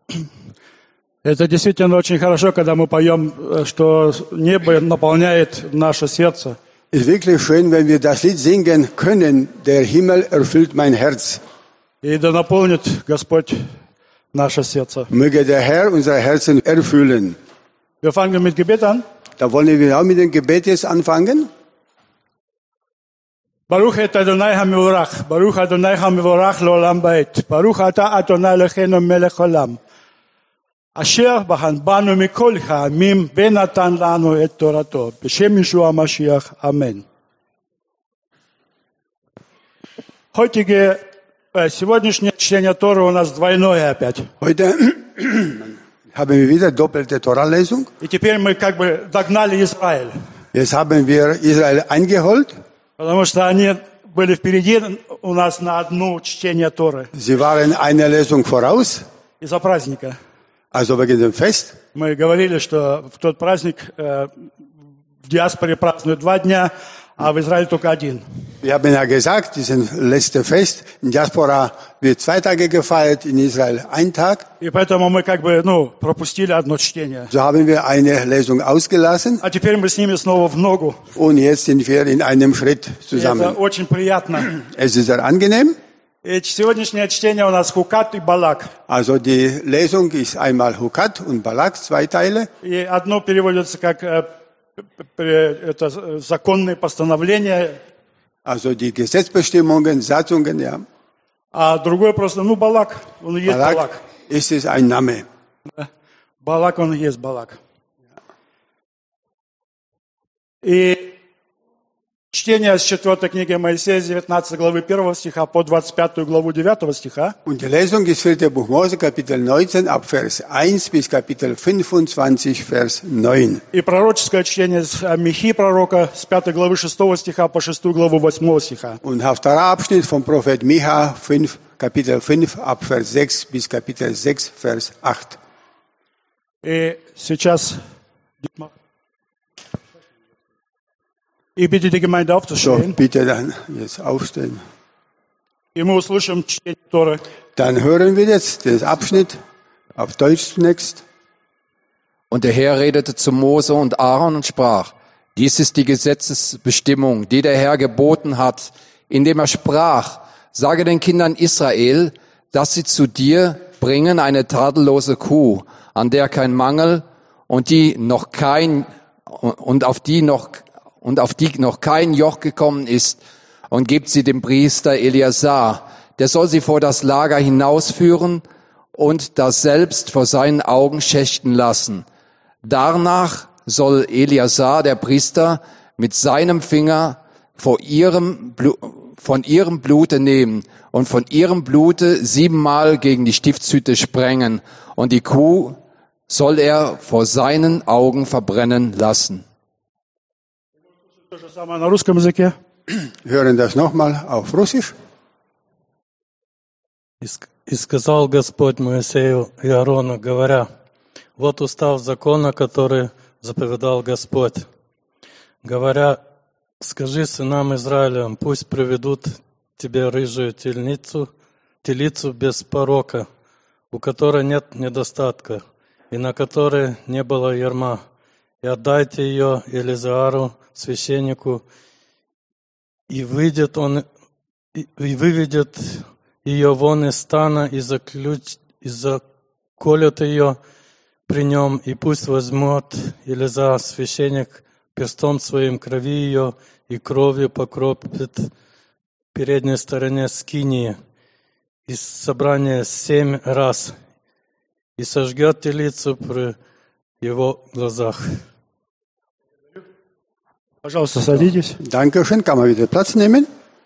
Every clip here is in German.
Это действительно очень хорошо, когда мы поем, что небо наполняет наше сердце. Es ist wirklich schön, wenn wir das Lied singen können, der Himmel erfüllt mein Herz. И да наполнит Господь наше сердце. Möge der Herr unser Herzen erfüllen. Wir fangen mit Gebet an. Da wollen wir auch mit dem Gebet jetzt anfangen. Baruch et Adonai HaMevorach, Baruch Adonai HaMevorach Leolam Bait, Baruch Ata Adonai Eloheinu Melech Olam. Asher b'chan banu mikol ha'amim venatan lanu et Torato. B'shem Yeshua Mashiach. Amen. Сегодняшнее чтение Торы у нас двойное опять. Heute haben wir wieder doppelte Torah-Lesung. И теперь мы как бы догнали Израиль. Jetzt haben wir Israel eingeholt. Потому что они были впереди у нас на одно чтение Торы. Sie waren eine Lesung voraus, Из-за праздника. also wegen dem Fest. Мы говорили, что в тот праздник в диаспоре празднуют 2 дня, а в Израиле только 1. Wir haben ja gesagt, dieses letzte Fest in Diaspora wird 2 Tage gefeiert, in Israel 1 Tag. И поэтому мы как бы, пропустили одно чтение. So haben wir eine Lesung ausgelassen А теперь мы с ними снова в ногу. und jetzt sind wir in einem Schritt И это zusammen. очень приятно. Es ist sehr angenehm. И сегодняшнее чтение у нас Хукат и Балак. Also die Lesung ist einmal Hukat und Balak, 2 Teile. И одно переводится как это законные постановления, Also die Gesetzbestimmungen, Satzungen, ja. а другое просто, Балак, он и есть Balak Балак. ist es ein Name. Балак, он и есть Балак. И чтение с 4 книги Моисея, 19 главы 1 стиха по 25 главу 9 стиха. Und die Lesung ist 4. Buch Mose, Kapitel 19, ab Vers 1 bis Kapitel 25, Vers 9. И пророческое чтение с Михи пророка с 5 главы 6 стиха по 6 главу 8 стиха. Und Haftarah-Abschnitt vom Prophet Micha, Kapitel 5, ab Vers 6 bis Kapitel 6, Vers 8. И сейчас... И bitte die Gemeinde So, aufzustehen. bitte dann jetzt aufstehen. И мы услышим чтение Торы. Dann hören wir jetzt den Abschnitt auf Deutsch zunächst. Und der Herr redete zu Mose und Aaron und sprach, dies ist die Gesetzesbestimmung, die der Herr geboten hat, indem er sprach, sage den Kindern Israel, dass sie zu dir bringen eine tadellose Kuh, an der kein Mangel und auf die noch kein Joch gekommen ist, und gebt sie dem Priester Eleazar. Der soll sie vor das Lager hinausführen und das selbst vor seinen Augen schächten lassen. Danach soll Eleazar, der Priester, mit seinem Finger von ihrem Blute nehmen und von ihrem Blute 7-mal gegen die Stiftshütte sprengen, und die Kuh soll er vor seinen Augen verbrennen lassen. То же самое на русском языке. Hören das nochmal auf Russisch. И сказал Господь Моисею и Аарону, говоря, вот устав закона, который заповедал Господь. Говоря, скажи сынам Израиля, пусть приведут тебе рыжую телицу без порока, у которой нет недостатка, и на которой не было ярма, и отдайте ее Елизару, священнику, и выведет ее вон из стана, и заколет ее при нем, и пусть возьмет Елизар, священник, перстом своим крови ее, и кровью покропит передней стороне скинии, из собрания 7 раз, и сожгет телицу при его глазах. Пожалуйста, садитесь. Dankeschön, kann man wieder Platz nehmen.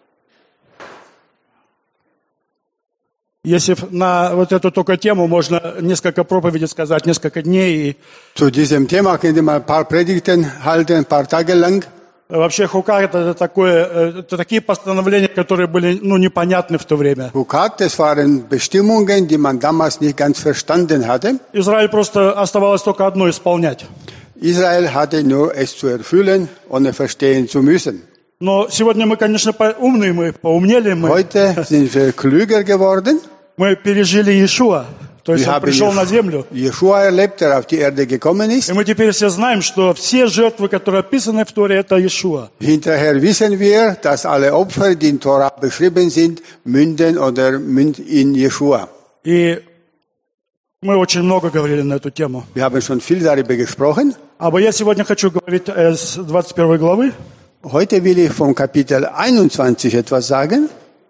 Если на вот эту только тему можно несколько проповедей сказать, несколько дней. Zu diesem Thema könnt ihr mal ein paar Predigten halten, ein paar Tage lang. Вообще Хукат это такие постановления, которые были непонятны в то время. Hukat, das waren Bestimmungen, die man damals nicht ganz verstanden hatte. Израиль просто оставалось только одно исполнять. Israel hatte nur es zu erfüllen, ohne verstehen zu müssen. Но сегодня мы, конечно, поумнели мы. Heute sind wir klüger geworden. Мы пережили Иешуа. То есть Wir он haben пришел на землю. Jeschua erlebt, der auf die Erde gekommen ist. И мы теперь все знаем, что все жертвы, которые описаны в Торе, это Иешуа. Hinterher wissen wir, dass alle Opfer, die in Tora beschrieben sind, münden in Jeschua. И мы очень много говорили на эту тему. Wir haben schon viel darüber gesprochen. Aber я сегодня хочу говорить с 21 главы. Heute will ich vom Kapitel 21 etwas sagen.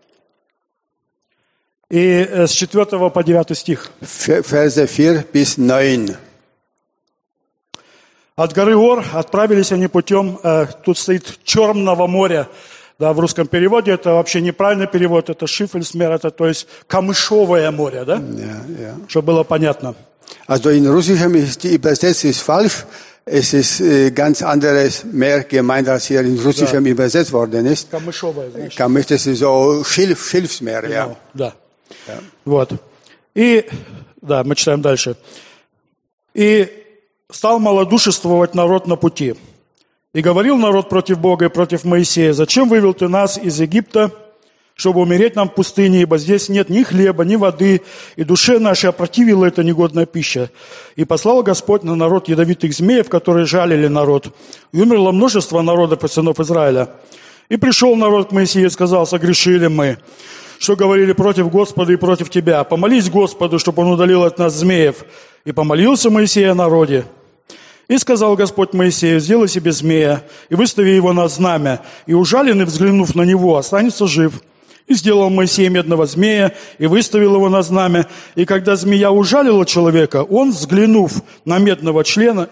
И с 4 по 9 стих. Verse 4 bis 9. От горы Ор отправились они путем, тут стоит Черного моря. Да, в русском переводе это вообще неправильный перевод, это Шифельсмер, это то есть камышовое море, да? Ja. Чтобы было понятно. Also in Russischem ist die Übersetzung ist falsch. Es ist ganz anderes Meer gemeint, als hier in Russischem übersetzt worden ist. Камышовое, значит. Камыш, das ist so Schilfsmeer, ja. Да. Вот. И, да, мы читаем дальше. И стал малодушествовать народ на пути. И говорил народ против Бога и против Моисея: «Зачем вывел ты нас из Египта, чтобы умереть нам в пустыне, ибо здесь нет ни хлеба, ни воды, и душе нашей опротивила эта негодная пища. И послал Господь на народ ядовитых змеев, которые жалили народ. И умерло множество народов и сынов Израиля. И пришел народ к Моисею и сказал: согрешили мы, что говорили против Господа и против тебя. Помолись Господу, чтобы он удалил от нас змеев. И помолился Моисей о народе. И сказал Господь Моисею: сделай себе змея, и выстави его на знамя, и ужаленный, взглянув на него, останется жив. И сделал Моисей медного змея, и выставил его на знамя. И когда змея ужалила человека, он, взглянув на медного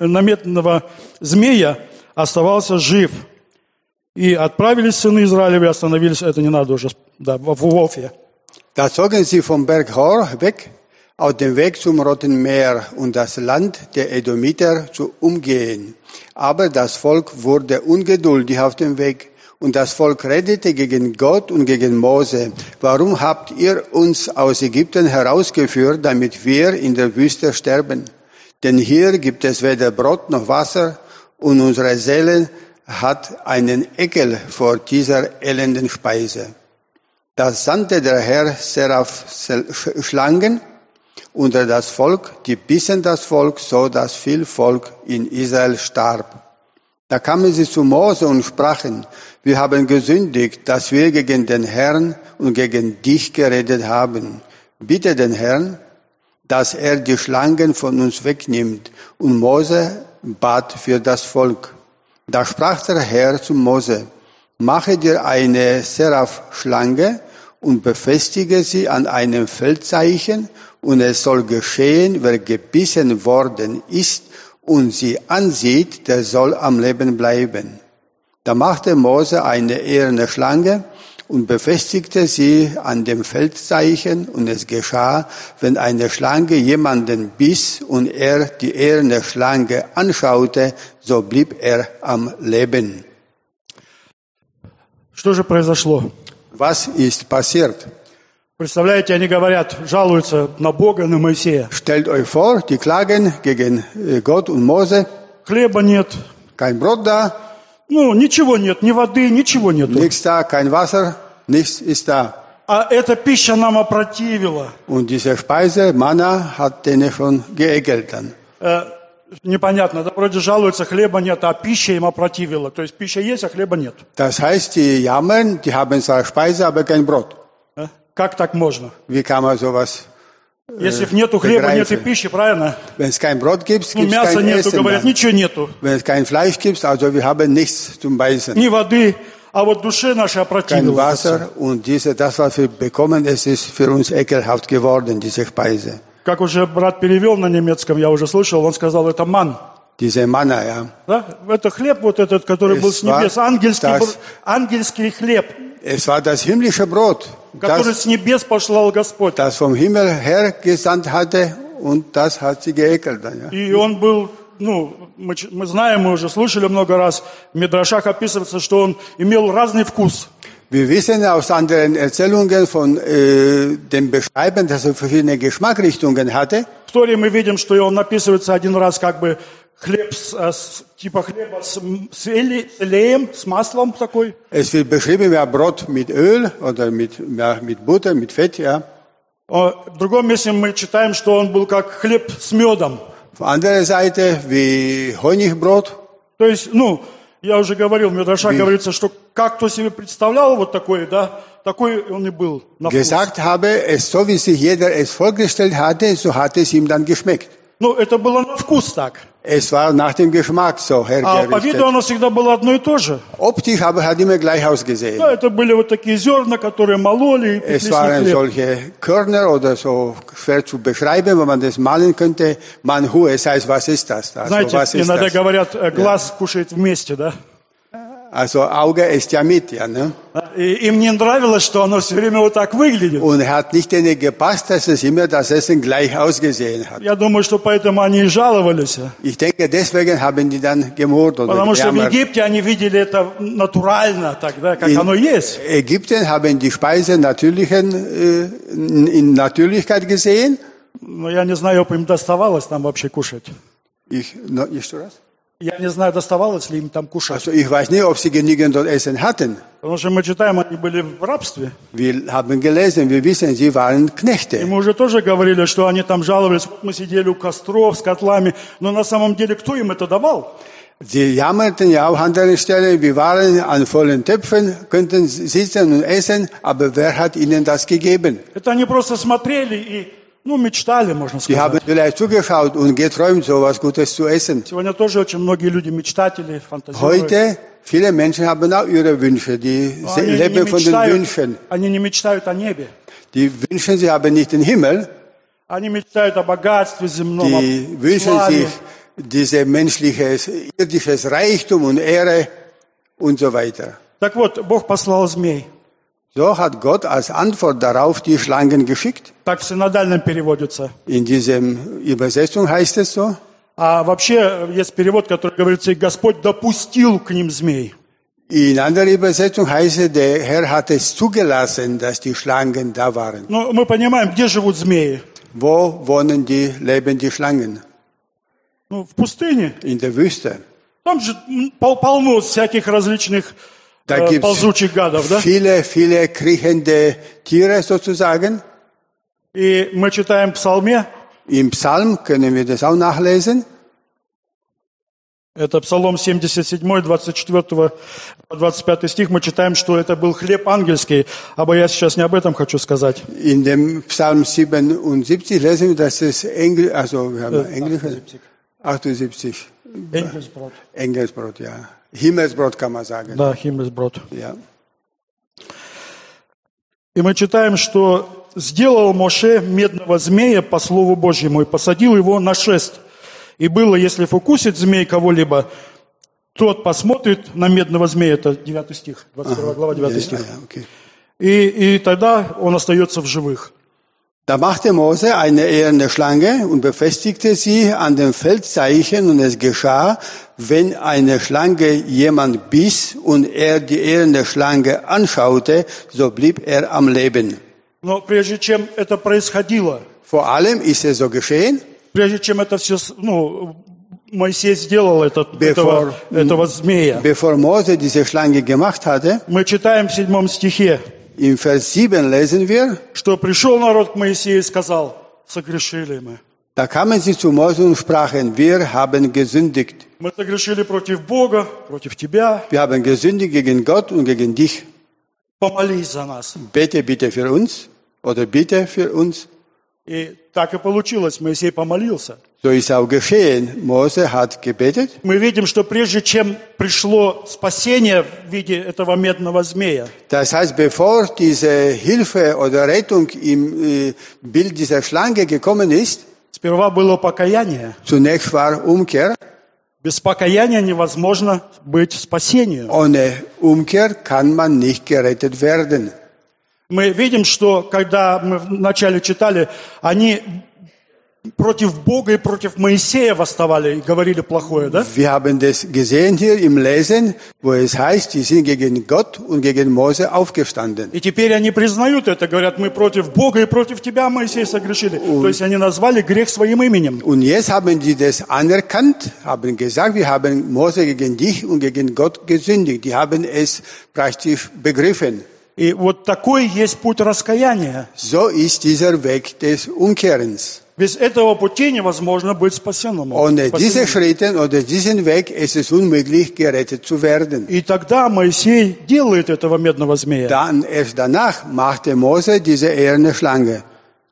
змея, оставался жив. И отправились сыны Израилевы, остановились, это не надо уже, да, в Волфе. Da zogen sie vom Berg Hor weg, auf dem Weg zum Roten Meer und das Land der Edomiter zu umgehen. Aber das Volk wurde ungeduldig auf dem Weg. Und das Volk redete gegen Gott und gegen Mose: Warum habt ihr uns aus Ägypten herausgeführt, damit wir in der Wüste sterben? Denn hier gibt es weder Brot noch Wasser, und unsere Seele hat einen Ekel vor dieser elenden Speise. Da sandte der Herr Seraph-Schlangen unter das Volk, die bissen das Volk, so dass viel Volk in Israel starb. Da kamen sie zu Mose und sprachen: Wir haben gesündigt, dass wir gegen den Herrn und gegen dich geredet haben. Bitte den Herrn, dass er die Schlangen von uns wegnimmt. Und Mose bat für das Volk. Da sprach der Herr zu Mose: Mache dir eine Seraph-Schlange und befestige sie an einem Feldzeichen, und es soll geschehen, wer gebissen worden ist und sie ansieht, der soll am Leben bleiben. Da machte Mose eine eherne Schlange und befestigte sie an dem Feldzeichen, und es geschah, wenn eine Schlange jemanden biss und er die eherne Schlange anschaute, so blieb er am Leben. Что же произошло? Was ist passiert? Представляете, они говорят, жалуются на Бога, на Моисея. Stellt euch vor, die klagen gegen Gott und Mose. Хлеба нет, Kein Brot da, ну, ничего нет, ни воды, ничего нету. nichts da, kein Wasser, nichts ist da. А эта пища нам опротивила. Und diese Speise, Manna, hat denen schon geekelt dann. Непонятно, да, вроде жалуются, хлеба нет, а пища им опротивила. То есть пища есть, а хлеба нет. Das heißt, die jammern, die haben zwar Speise, aber kein Brot. Как так можно? Wie kann man sowas Если нету хлеба, нет и begreifen? пищи, правильно? Wenn es kein Brot gibt, Ну, gibt es мяса kein нету, Essen. говорят, Dann. ничего нету. Wenn es kein Fleisch gibt, also wir haben nichts zum Beißen. Ни воды, а вот душе нашей Kein опротивила. Wasser, und das, was wir bekommen, es ist für uns ekelhaft geworden, diese Speise. Как уже брат перевел на немецком, я уже слышал, он сказал, это ман. Diese Manna, ja. Да? Это хлеб вот этот, который был с небес, ангельский хлеб, Es war das himmlische Brot, который с небес послал Господь. das vom Himmel her gesandt hatte, und das hat sie geekelt dann, ja. И он был, ну, мы знаем, мы уже слышали много раз, в Мидрашах описывается, что он имел разный вкус. Wir wissen aus anderen Erzählungen von dem Beschreiben, dass er verschiedene Geschmackrichtungen hatte. В Торе мы видим, что он описывается один раз как бы хлеб, типа хлеба с элеем, с маслом такой. Es wird beschrieben wie Brot mit Öl oder mit Butter, mit Fett, ja. В другом месте мы читаем, что он был как хлеб с медом. Auf anderer Seite wie Honigbrot. То есть, я уже говорил, в Мидраша говорится, что как кто себе представлял вот такой, да, такой он и был на вкус. Gesagt habe, es so wie sich jeder es vorgestellt hatte, so hat es ihm dann geschmeckt. Это было на вкус так. Es war nach dem Geschmack so А по виду hergerichtet. оно всегда было одно и то же. Optisch aber hat immer gleich ausgesehen. Да, это были вот такие зерна, которые мололи и пекли Es с них waren хлеб. solche Körner oder so schwer zu beschreiben, wenn man das malen könnte. Man hohe heißt, was ist das? Also, Знаете, was ist иногда das? говорят, глаз кушает вместе, да? Also Auge ist ja mit, ja, ne? И им не нравилось, что оно все время вот так выглядит. Und hat nicht denen gepasst, dass es immer das Essen gleich ausgesehen hat. Я думаю, что поэтому они и жаловались. Ich denke, deswegen haben die dann gemurrt oder Потому что в gejammert. Египте они видели это натурально, тогда, как оно есть. In Ägypten haben die Speise in Natürlichkeit gesehen. Но я не знаю, им доставалось там вообще кушать. Еще раз? Я не знаю, доставалось ли им там кушать. Also ich weiß nicht, ob sie genügend dort Essen hatten. Потому что мы читаем, они были в рабстве. Wir haben gelesen, wir wissen, sie waren И Knechte. мы уже тоже говорили, что они там жаловались. Вот мы сидели у костров с котлами. Но на самом деле, кто им это давал? Sie jammerten ja auch an anderen Stellen, wir waren an vollen Töpfen, könnten sitzen und essen, aber wer hat ihnen das gegeben? Это они просто смотрели и, мечтали, можно Sie haben сказать. vielleicht zugeschaut und geträumt, so was Gutes zu essen. Сегодня тоже очень многие люди мечтатели, фантазируют. Heute, viele Menschen haben auch ihre Wünsche, die Но они не leben von den Wünschen. они не мечтают о небе. Die wünschen, sie haben nicht den Himmel, Они мечтают о богатстве земном, о die wünschen славе. sich dieses menschliches, irdisches Reichtum und Ehre und so weiter. Так вот, Бог послал змей. So hat Gott als Antwort darauf die Schlangen geschickt. Так в синодальном переводится. In diesem Übersetzung heißt es so. А вообще есть перевод, который говорится, и Господь допустил к ним змей. In anderer Übersetzung heißt es, der Herr hat es zugelassen, dass die Schlangen da waren. Но мы понимаем, где живут змеи? Wo leben die Schlangen? В пустыне. In der Wüste. Там же полно всяких различных Da gibt ползучих гадов, да? es viele kriechende Tiere sozusagen. И мы читаем в Псалме, Im Psalm können wir das auch nachlesen. это Псалом 77, 24-25 стих, мы читаем, что это был хлеб ангельский. Aber я сейчас не об этом хочу сказать. In dem Psalm 77 lesen wir, dass es englische 78 Engelsbrot. Engelsbrot, ja. Himmelsbrot kann man sagen. Да, Himmelsbrot. Ja. И мы читаем, что сделал Моше медного змея по слову Божьему и посадил его на шест. И было, если укусит змей кого-либо, тот посмотрит на медного змея, это 9 стих, 21 глава, 9 стих. Okay. И тогда он остается в живых. Da machte Mose eine eherne Schlange und befestigte sie an dem Feldzeichen, und es geschah, wenn eine Schlange jemand biss und er die eherne Schlange anschaute, so blieb er am Leben. Но прежде чем это происходило, Vor allem ist es so geschehen, прежде чем это все, Моисей сделал этого змея, bevor Mose diese Schlange gemacht hatte. мы читаем в 7 стихе, Im Vers 7 lesen wir, что пришел народ к Моисею и сказал, согрешили мы. da kamen sie zu Mose und sprachen, wir haben gesündigt. Мы согрешили против Бога, против тебя. Wir haben gesündigt gegen Gott und gegen dich. Помолись за нас. Bete bitte für uns oder bitte für uns. И так и получилось. Моисей помолился. So ist auch geschehen. Mose hat gebetet. Мы видим, что прежде чем пришло спасение в виде этого медного змея, Das heißt, bevor diese Hilfe oder Rettung im Bild dieser Schlange gekommen ist, сперва было покаяние. zunächst war Umkehr. Без покаяния невозможно быть спасению. Ohne Umkehr kann man nicht gerettet werden. Мы видим, что когда мы вначале читали, они против Бога и против Моисея восставали и говорили плохое, да? Wir haben das gesehen hier im Lesen, wo es heißt, die sind gegen Gott und gegen Mose aufgestanden. И теперь они признают это, говорят, мы против Бога и против тебя, Моисей, согрешили. То есть они назвали грех своим именем. Und jetzt haben die das anerkannt, haben gesagt, wir haben Mose gegen dich und gegen Gott gesündigt. Die haben es praktisch begriffen. И вот такой есть путь раскаяния. So ist dieser Weg des Umkehrens. Без этого пути невозможно быть спасенным. Ohne diese Schritte oder diesen Weg ist es unmöglich, gerettet zu werden. И тогда Моисей делает этого медного змея. Dann, erst danach machte Mose diese eherne Schlange.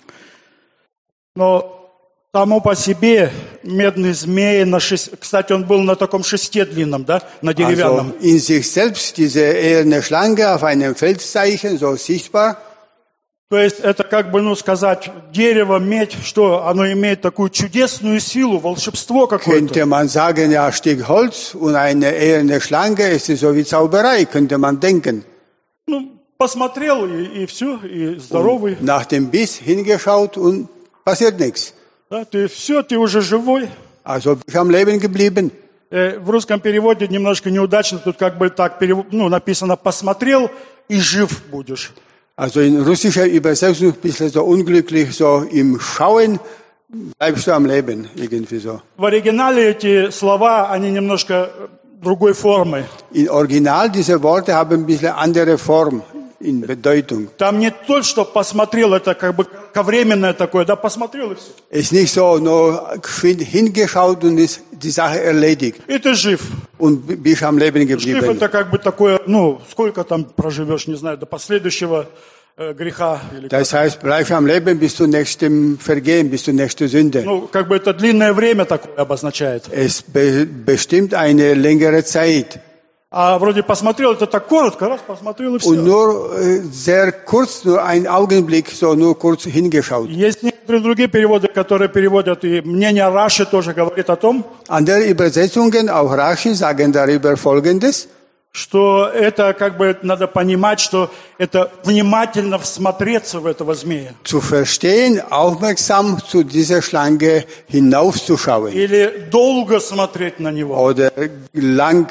Но само по себе медный змей, кстати, он был на таком шесте длинном, да, на деревянном. Also in sich selbst diese eherne Schlange auf einem Feldzeichen, so sichtbar. То есть это как бы, сказать, дерево, медь, что оно имеет такую чудесную силу, волшебство какое-то. Könnte man sagen, ja, Stück Holz und eine eherne Schlange, ist so wie Zauberei, könnte man denken. Посмотрел и все, и здоровый. Nach dem Biss hingeschaut und passiert nichts. Да, ты уже живой. Also bin ich am Leben geblieben. В русском переводе немножко неудачно, тут как бы так написано «посмотрел и жив будешь». Also in russischer Übersetzung ein bisschen so unglücklich, so im Schauen bleibst du am Leben, irgendwie so. В оригинале эти слова, они немножко другой формы. Im Original diese Worte haben ein bisschen andere Form in Bedeutung. Там не то, что посмотрел, это как бы ковременное такое, да, посмотрел и все. Es ist nicht so nur hingeschaut und ist die Sache erledigt. И ты жив. Und bist am Leben Жив geblieben. это как бы такое, сколько там проживешь, не знаю, до последующего греха. Или Das heißt, bleib am Leben bis zum nächsten Vergehen, bis zur nächsten Sünde. как бы это длинное время такое обозначает. Es bestimmt eine längere Zeit. А вроде посмотрел, это так коротко, раз посмотрел и все. Und nur sehr kurz, nur ein Augenblick, so nur kurz hingeschaut. Есть некоторые другие переводы, которые переводят, и мнение Раши тоже говорит о том, Andere Übersetzungen, auch Rashi, sagen darüber Folgendes, что это как бы надо понимать, что это внимательно всмотреться в этого змея. zu verstehen, aufmerksam zu dieser Schlange hinaufzuschauen Или долго смотреть на него. oder lang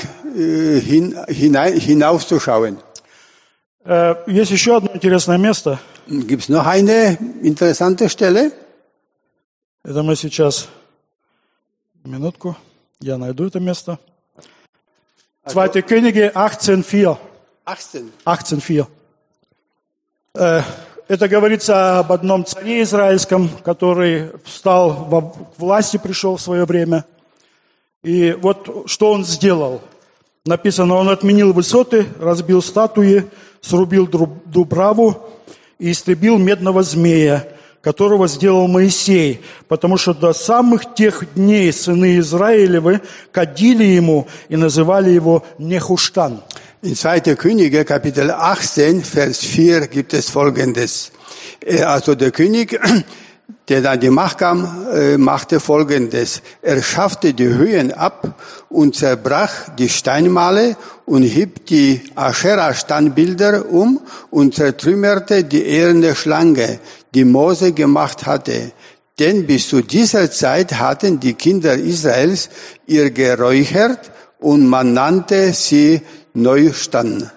hinaufzuschauen. Есть еще одно интересное место. Gibt es noch eine interessante Stelle? Это мы сейчас... Минутку. Я найду это место. 2 Könige 18,4. 18. 18,4. Это говорится об одном царе израильском, который встал во власти, пришел в свое время. И вот что он сделал. Написано, он отменил высоты, разбил статуи, срубил дубраву и истребил медного змея, которого сделал Моисей, потому что до самых тех дней сыны Израилевы кадили ему и называли его Нехуштан. In 2. Könige, Kapitel 18, Vers 4 gibt es Folgendes. Also der König, der dann die Macht kam, machte Folgendes. Er schaffte die Höhen ab und zerbrach die Steinmale und hieb die Aschera-Standbilder um und zertrümmerte die eherne Schlange, die Mose gemacht hatte. Denn bis zu dieser Zeit hatten die Kinder Israels ihr geräuchert und man nannte sie Nechustan.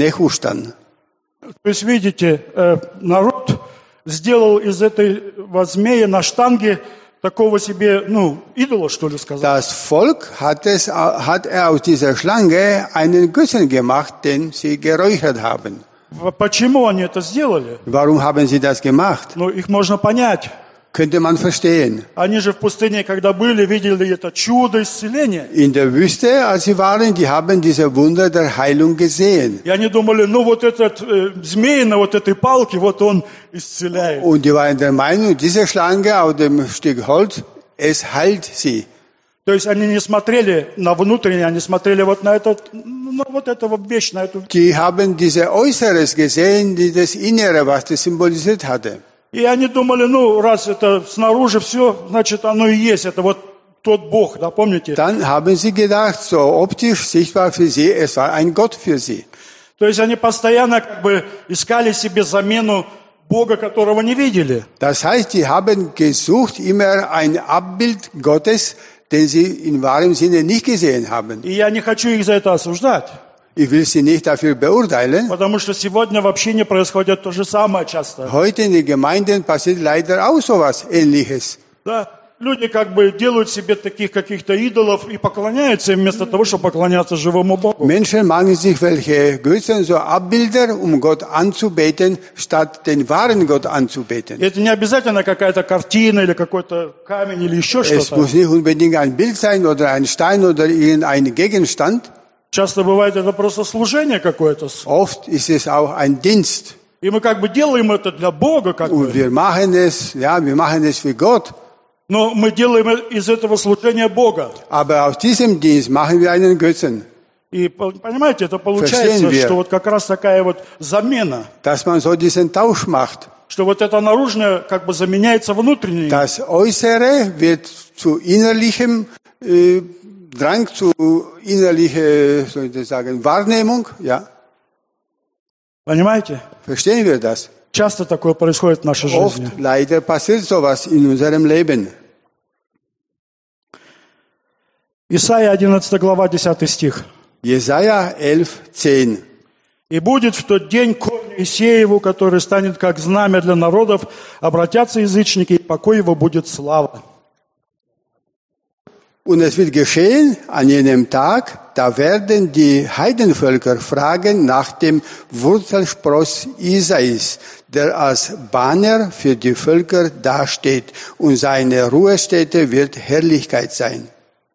То есть, видите, народ сделал из этого змея на штанге такого себе, идола, что ли, сказать. Das Volk hat aus dieser Schlange einen Götzen gemacht, den sie geräuchert haben. Почему они это сделали? Warum haben sie das gemacht? Их можно понять. Könnte man verstehen. Они же в пустыне, когда были, видели это чудо исцеления. In der Wüste, als sie waren, die haben diese Wunder der Heilung gesehen. И они думали, вот этот змей на вот этой палке, вот он исцеляет. Und die waren der Meinung, diese Schlange auf dem Stück Holz, es heilt sie. То есть они не смотрели на внутреннее, они смотрели вот на этот, вот этого вещь, на эту. Die haben diese Äußeres gesehen, das Innere, was das symbolisiert hatte. И они думали, раз это снаружи все, значит, оно и есть. Это вот тот Бог, да, помните? Dann haben sie gedacht, so optisch sichtbar für sie, es war ein Gott für sie. То есть они постоянно как бы искали себе замену Бога, которого не видели. Das heißt, die haben gesucht immer ein Abbild Gottes, den sie in wahrem Sinne nicht gesehen haben. И я не хочу их за это осуждать. Ich will sie nicht dafür beurteilen. Потому что сегодня в общине происходит то же самое часто. Heute in den Gemeinden passiert leider auch sowas Ähnliches. Да, люди как бы делают себе таких каких-то идолов и поклоняются им вместо того, чтобы поклоняться живому Богу. Menschen machen sich welche Götzen, so Abbilder, um Gott anzubeten, statt den wahren Gott anzubeten. И это не обязательно какая-то картина или какой-то камень или еще Es что-то. muss nicht unbedingt ein Bild sein oder ein Stein oder irgendein Gegenstand. Часто бывает это просто служение какое-то. Oft ist es auch ein Dienst. И мы как бы делаем это для Бога, как Und бы. wir machen es für Gott. Но мы делаем из этого служения Бога. Aber aus diesem Dienst machen wir einen Götzen. И понимаете, это Verstehen получается, wir. что вот как раз такая вот замена. Dass man so diesen Tausch macht. Что вот это наружное как бы заменяется внутренним. Das Äußere wird zu innerlichem Drang, zu innerlicher, soll ich das sagen, Wahrnehmung. Ja. Понимаете? Verstehen wir das? Часто такое происходит в нашей Oft жизни. leider passiert sowas in unserem Leben. Исайя 11 глава, 10 стих. Jesaja 11,10. «И будет в тот день корень Исееву, который станет как знамя для народов, обратятся язычники, и покой его будет слава». Und es wird geschehen an jenem Tag, da werden die Heidenvölker fragen nach dem Wurzelspross Isais, der als Banner für die Völker dasteht, und seine Ruhestätte wird Herrlichkeit sein.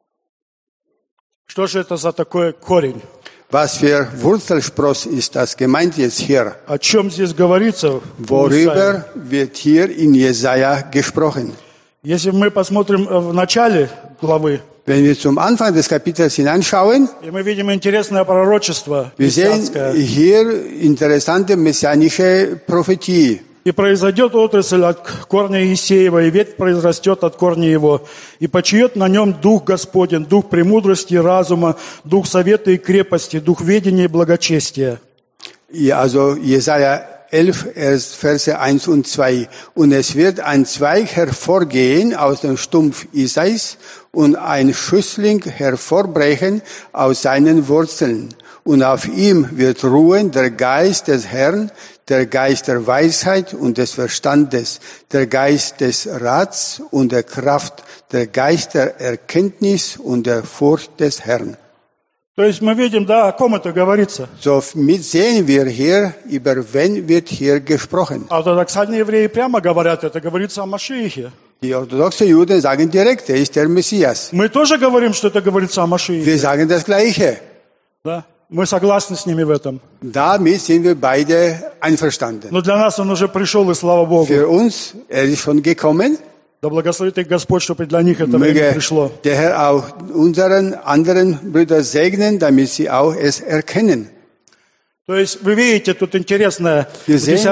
Что же это за такой корень? Was für Wurzelspross ist das gemeint jetzt hier? О чем здесь говорится? в Исаии? Worüber wird hier in Jesaja gesprochen? Если мы посмотрим в начале главы, Wenn wir zum Anfang des Kapitels hineinschauen, и мы видим интересное пророчество wir sehen мессианское, hier interessante messianische Prophetie. «И произойдет отрасль от корня Иисеева, и ветвь произрастет от корня его, и почиет на нем Дух Господень, Дух премудрости и разума, Дух совета и крепости, Дух ведения и благочестия». Ja, also Jesaja 11, Verse 1 und 2. Und es wird ein Zweig hervorgehen aus dem Stumpf Isais und ein Schüssling hervorbrechen aus seinen Wurzeln. Und auf ihm wird ruhen der Geist des Herrn, der Geist der Weisheit und des Verstandes, der Geist des Rats und der Kraft, der Geist der Erkenntnis und der Furcht des Herrn. То есть мы видим, да, о ком это говорится. So sehen wir hier, über wen wird hier gesprochen. Ортодоксальные евреи прямо говорят, это говорится о Машиихе. Die orthodoxen Juden sagen direkt, er ist der Messias. Мы тоже говорим, что это говорится о Машиихе. Wir sagen das Gleiche. Да? Мы согласны с ними в этом. Damit sind wir beide einverstanden. Но для нас он уже пришел, и слава Богу. Für uns, er ist schon gekommen. Да благословит их Господь, чтобы для них это время Möge пришло. der Herr auch unseren anderen Brüder segnen, damit sie auch es erkennen. То есть, вы видите, тут интересное, в Wir sehen-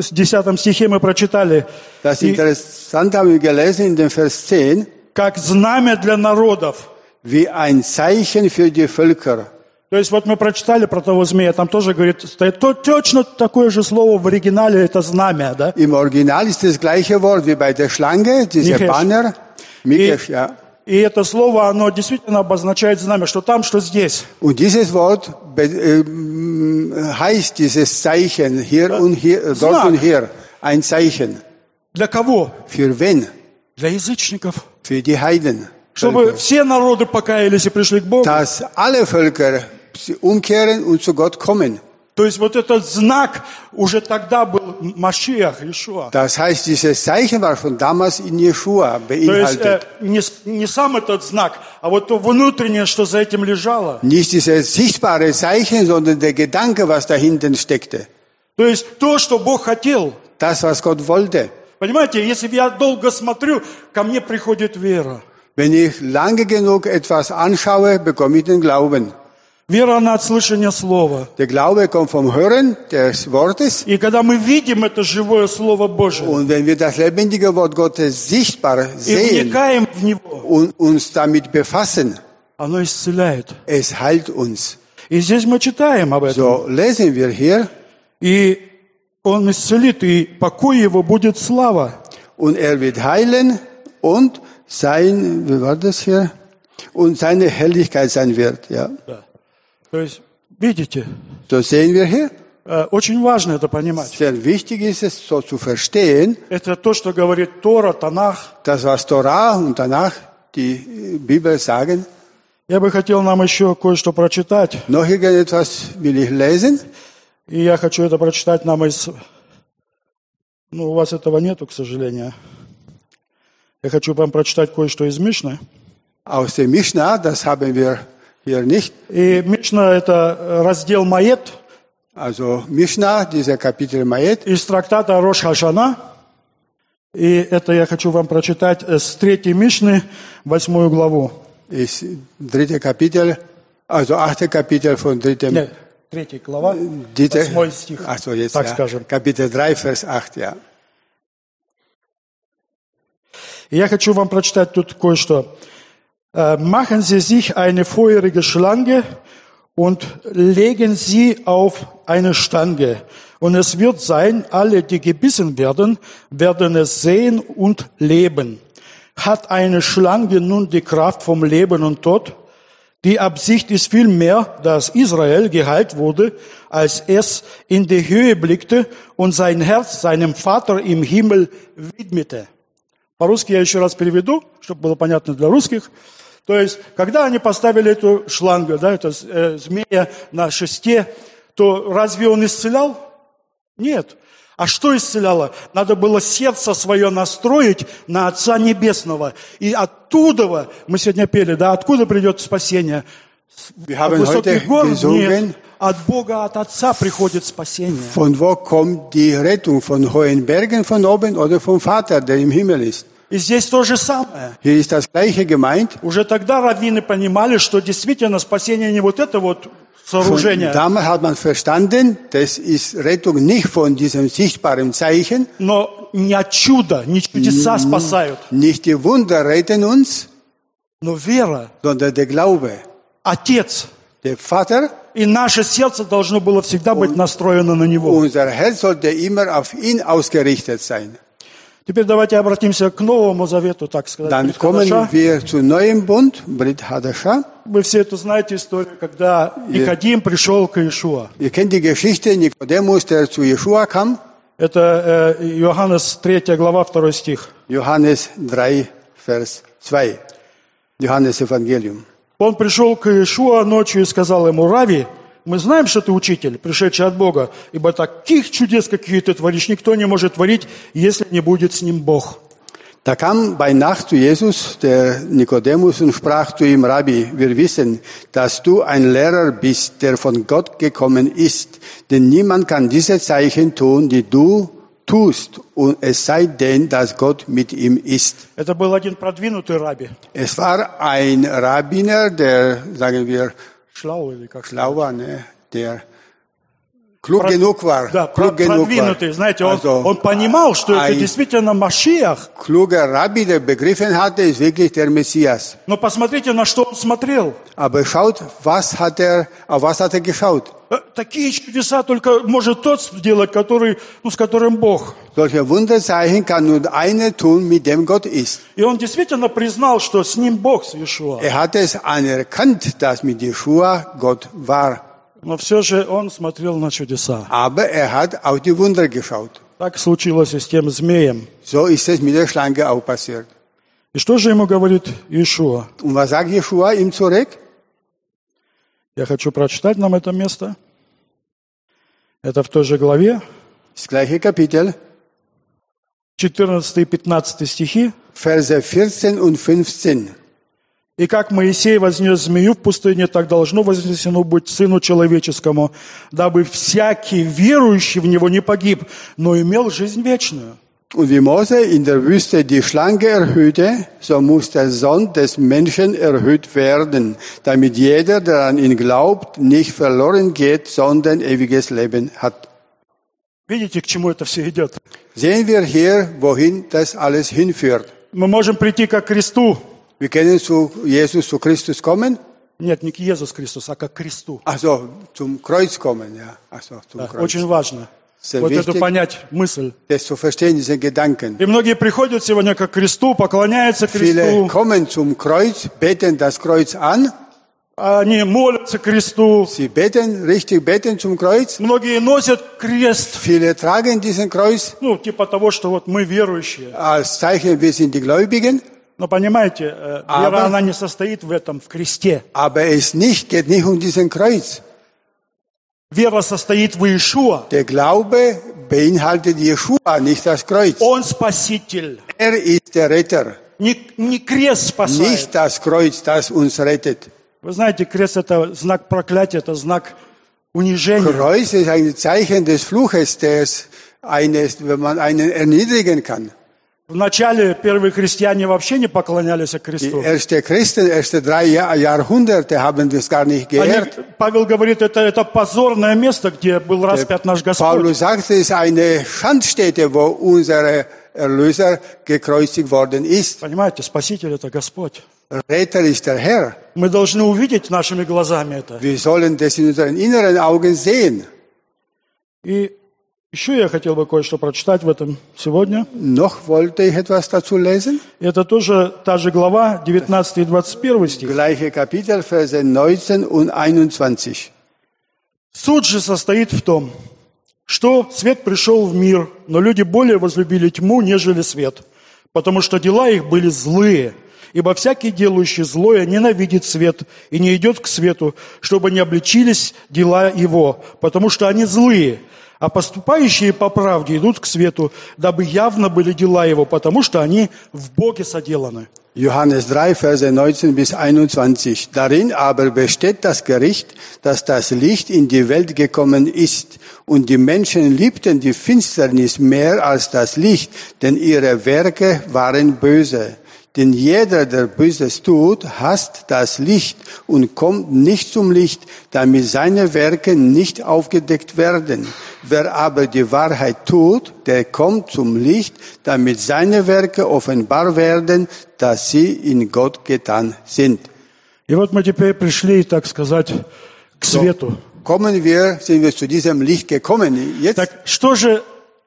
10 стихе мы прочитали, Das И- Interessante haben wir gelesen in dem Vers 10, как знамя для народов. wie ein Zeichen für die Völker. То есть, вот мы прочитали про того змея, там тоже говорит, стоит точно такое же слово в оригинале, это знамя, да? Im Original ist das gleiche Wort wie bei der Schlange, dieser Mikesh. Banner. Mikesh, ja. И это слово, оно действительно обозначает знамя, что там, что здесь. Und dieses Wort heißt dieses Zeichen hier und hier, dort Znak. und hier. Ein Zeichen. Для кого? Für wen? Для язычников. Für die Heiden. Чтобы все народы покаялись и пришли к Богу. Dass alle Völker umkehren und zu Gott kommen. То есть вот этот знак уже тогда был Машиах, Иешуа. Das heißt, dieses Zeichen war schon damals in Jeschua То есть beinhaltet. не сам этот знак, а вот то внутреннее, что за этим лежало. Nicht dieses sichtbare Zeichen, sondern der Gedanke, was dahinten steckte. То есть то, что Бог хотел. Das, was Gott wollte. Понимаете, если я долго смотрю, ко мне приходит вера. Wenn ich lange genug etwas anschaue, bekomme ich den Glauben. Вера, она от слышания слова. Der Glaube kommt vom Hören des Wortes. И когда мы видим это живое Слово Божие Und wenn wir das lebendige Wort Gottes sichtbar и sehen вникаем в него, und uns damit befassen, оно исцеляет. es heilt uns. И здесь мы читаем об этом. So lesen wir hier, И Он исцелит, и покой Его будет слава. und er wird heilen und wie war das hier? Und seine Herrlichkeit sein wird, ja. То есть, видите, So sehen wir hier. Очень важно это понимать. Sehr wichtig ist es, so zu verstehen, Это то, что говорит Тора, Танах. das, was Torah und danach die Bibel sagen. Я бы хотел нам еще кое-что прочитать. Noch irgendetwas will ich lesen. И я хочу это прочитать нам из... Ну, у вас этого нету, к сожалению. Я хочу вам прочитать кое-что из Мишны. Aus dem Mishnah, das haben wir hier nicht. И Мишна – это раздел Маед Also Mishnah, dieser Kapitel Maed, из трактата Рош Хашана. И это я хочу вам прочитать с 3 Мишны, 8 главу. ist 3. Kapitel, also 8. Kapitel von 3. Нет, 3 глава, 8 стих, Achso, jetzt, так ja. скажем. Kapitel 3, Vers 8, ja. И я хочу вам прочитать тут кое-что. «Machen Sie sich eine feurige Schlange und legen sie auf eine Stange. Und es wird sein, alle, die gebissen werden, werden es sehen und leben. Hat eine Schlange nun die Kraft vom Leben und Tod? Die Absicht ist vielmehr, dass Israel geheilt wurde, als es in die Höhe blickte und sein Herz seinem Vater im Himmel widmete». По-русски я еще раз переведу, чтобы было понятно для русских. То есть, когда они поставили эту шлангу, да, это змея на шесте, то разве он исцелял? Нет. А что исцеляло? Надо было сердце свое настроить на Отца Небесного. И оттуда, мы сегодня пели, да, откуда придет спасение? От высоких гор? Нет. От Бога, от Отца приходит спасение. Von wo kommt die Rettung? Von hohen Bergen von oben oder vom Vater, der im Himmel ist? И здесь то же самое. Hier ist das Gleiche gemeint. Уже тогда раввины понимали, что действительно спасение не вот это вот сооружение, Damals hat man verstanden, das ist Rettung nicht von diesem sichtbaren Zeichen. но не от чуда, не чудеса спасают, Nicht die Wunder retten uns, но вера, sondern der Glaube. Отец. Der Vater, И наше сердце должно было всегда быть настроено на Него. unser Herz sollte immer auf ihn ausgerichtet sein. Теперь давайте обратимся к Новому Завету, так сказать. Dann Брит kommen Хадаша. wir zu neuem Bund, Brit Hadasha. Вы все это знаете, историю, когда Никодим пришел к Иешуа. Ihr kennt die Geschichte, Nikodemus, der zu Jeschua kam. Это Иоаннес 3 глава, 2 стих. Johannes 3, Vers 2. Johannes Evangelium. Он пришел к Иешуа ночью и сказал ему: «Рави, мы знаем, что ты учитель, пришедший от Бога, ибо таких чудес, какие ты творишь, никто не может творить, если не будет с ним Бог». Da kam bei Nacht zu Jesus der Nikodemus und sprach zu ihm: Rabbi, wir wissen, dass du ein Lehrer bist, der von Gott gekommen ist. Denn niemand kann diese Zeichen tun, die du tust, und es sei denn, dass Gott mit ihm ist. Это был один продвинутый раби. Es war ein Rabbiner, der, sagen wir, Шlau или как? schlau war, ne? Der klug genug war. Да, Klug genug war. продвинутый. Знаете, он Also, понимал, что это ein действительно Машиах. kluger Rabbi, der begriffen hatte, ist wirklich der Messias. Но посмотрите, на что он смотрел. Aber schaut, auf was hat er geschaut? Такие чудеса только может тот сделать, с которым Бог. Solche Wunderzeichen kann nur einer tun, mit dem Gott ist. И он действительно признал, что с ним Бог, с Иешуа. Er hat es anerkannt, dass mit Jeschua Gott war. Но все же он смотрел на чудеса. Aber er hat auf die Wunder geschaut. Так случилось и с тем змеем. So ist es mit der Schlange auch passiert. И что же ему говорит Иешуа? Und was sagt Jeschua ihm zurück? Я хочу прочитать нам это место. Это в той же главе, Das gleiche Kapitel, 14 и 15 стихи. Verse 14 und 15. «И как Моисей вознес змею в пустыне, так должно вознесено быть Сыну Человеческому, дабы всякий верующий в Него не погиб, но имел жизнь вечную». Und wie Mose in der Wüste die Schlange erhöhte, so muss der Sohn des Menschen erhöht werden, damit jeder, der an ihn glaubt, nicht verloren geht, sondern ewiges Leben hat. Видите, к чему это все идет? Sehen wir hier, wohin das alles hinführt. Мы можем прийти как к кресту. Wir können zu Jesus, zu Christus kommen, Нет, не к Иисусу Христос, а как к кресту. also zum Kreuz kommen, ja, also zum Да, Kreuz. очень важно. Sehr Вот эту wichtig, понять мысль. das zu verstehen, diese Gedanken. И многие приходят сегодня как к кресту, поклоняются Viele кресту, kommen zum Kreuz, beten das Kreuz an, Они молятся к кресту. Sie beten, richtig beten zum Kreuz. Многие носят крест. Viele tragen diesen Kreuz Ну, типа того, что вот мы верующие. als Zeichen, wir sind die Gläubigen. Но понимаете, Aber- вера, она не состоит в этом, в кресте. Aber es geht nicht um diesen Kreuz. Вера состоит в Иешуа. Der Glaube beinhaltet Jeshua, nicht das Kreuz. Он спаситель. Er ist der Retter, Не крест спасает. nicht das Kreuz, das uns rettet. Вы знаете, крест это знак проклятия, это знак унижения. Kreuz ist ein Zeichen des Fluches, wenn man einen erniedrigen kann. Вначале первые христиане вообще не поклонялись Die кресту. ersten Christen, erste 3 Jahrhunderte haben das gar nicht geehrt. Павел говорит, это позорное место, где был распят наш Господь. Paulus sagt, es ist eine Schandstätte, wo unser Erlöser gekreuzigt worden ist. Понимаете, Спаситель это Господь. Retter ist der Herr. Мы должны увидеть нашими глазами это. Wir sollen das in unseren inneren Augen sehen. И еще я хотел бы кое-что прочитать в этом сегодня. Noch wollte ich etwas dazu lesen. Это тоже та же глава, 19 и 21 стих. Gleiche Kapitel, Verse 19 und 21. Суд же состоит в том, что свет пришел в мир, но люди более возлюбили тьму, нежели свет, потому что дела их были злые. Ибо всякий, делающий злое, ненавидит свет и не идет к свету, чтобы не обличились дела его, потому что они злые. А поступающие по правде идут к свету, дабы явно были дела его, потому что они в Боге соделаны. Johannes 3, Verse 19 bis 21. Darin aber besteht das Gericht, dass das Licht in die Welt gekommen ist. Und die Menschen liebten die Finsternis mehr als das Licht, denn ihre Werke waren böse. Denn jeder, der Böses tut, hasst das Licht und kommt nicht zum Licht, damit seine Werke nicht aufgedeckt werden. Wer aber die Wahrheit tut, der kommt zum Licht, damit seine Werke offenbar werden, dass sie in Gott getan sind. И вот мы теперь пришли, так сказать, к свету. Sind wir zu diesem Licht gekommen. Jetzt, Так что же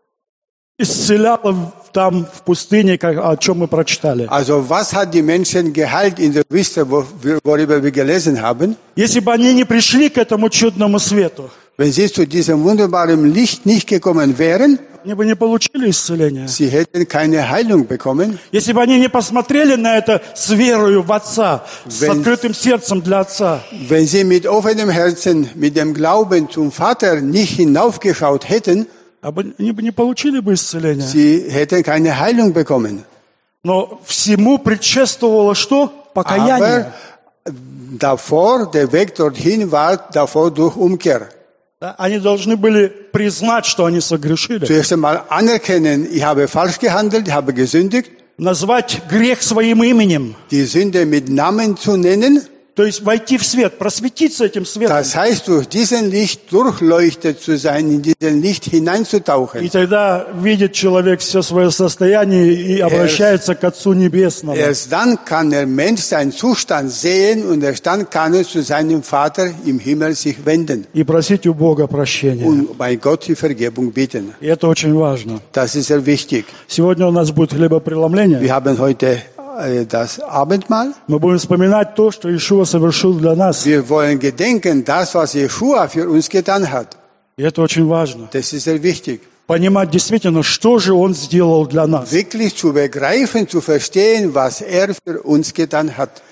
исцеляло там в пустыне, о чем мы прочитали? also was hat die Menschen geheilt in der Wüste, worüber wir gelesen haben? Если бы они не пришли к этому чудному свету, Wenn sie zu diesem wunderbaren Licht nicht gekommen wären, они бы не получили исцеления. sie hätten keine Heilung bekommen. Если бы они не посмотрели на это с верою в Отца, с Wenn- открытым сердцем для Отца, Wenn sie mit offenem Herzen, mit dem Glauben zum Vater nicht hinaufgeschaut hätten, они бы не получили бы исцеления. sie hätten keine Heilung bekommen. Но всему предшествовало что? Покаяние. Aber davor, der Weg dorthin war davor durch Umkehr. Да, они должны были признать, что они согрешили. Zuerst einmal anerkennen, ich habe falsch gehandelt, ich habe gesündigt, Назвать грех своим именем. die Sünde mit Namen zu nennen. То есть войти в свет, просветиться этим светом. Das heißt, durch diesen Licht durchleuchtet zu sein, in diesen Licht И hineinzutauchen. тогда видит человек все свое состояние и обращается к Отцу Небесному. Erst dann kann der Mensch seinen Zustand sehen und erst dann kann er zu seinem Vater im Himmel sich wenden И просить у Бога прощения. und bei Gott die Vergebung bitten. И это очень важно. Das ist sehr wichtig. Сегодня у нас будет хлебопреломление. Wir haben heute das Abendmahl. Мы будем вспоминать то, что Иешуа совершил для нас. Wir wollen gedenken, das, was Jeshua für uns getan hat. И это очень важно. Das ist sehr wichtig. Понимать действительно, что же Он сделал для нас. Wirklich zu begreifen, zu verstehen, was er für uns getan hat.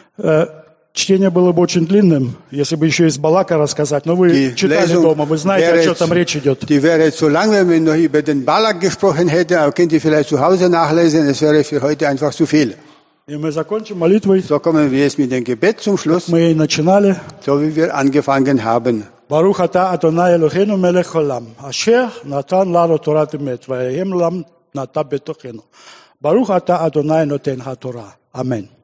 Чтение было бы очень длинным, если бы еще из Балака рассказать. Но вы Die читали Lesung дома, вы знаете, о чем там речь идет. die wäre zu lang, wenn wir noch über den Balak gesprochen hätten. Aber könnt ihr vielleicht zu Hause nachlesen. Es wäre für heute einfach zu viel. И мы закончим молитвой. So kommen wir jetzt mit dem Gebet zum Schluss, Мы и начинали. so wie wir angefangen haben. ברוך אתה אדוני אלוהינו מלך עולם, אשר נתן לנו תורת אמת, ויהם לם נטע בתוכנו. ברוך אתה אדוני נותן התורה. אמן.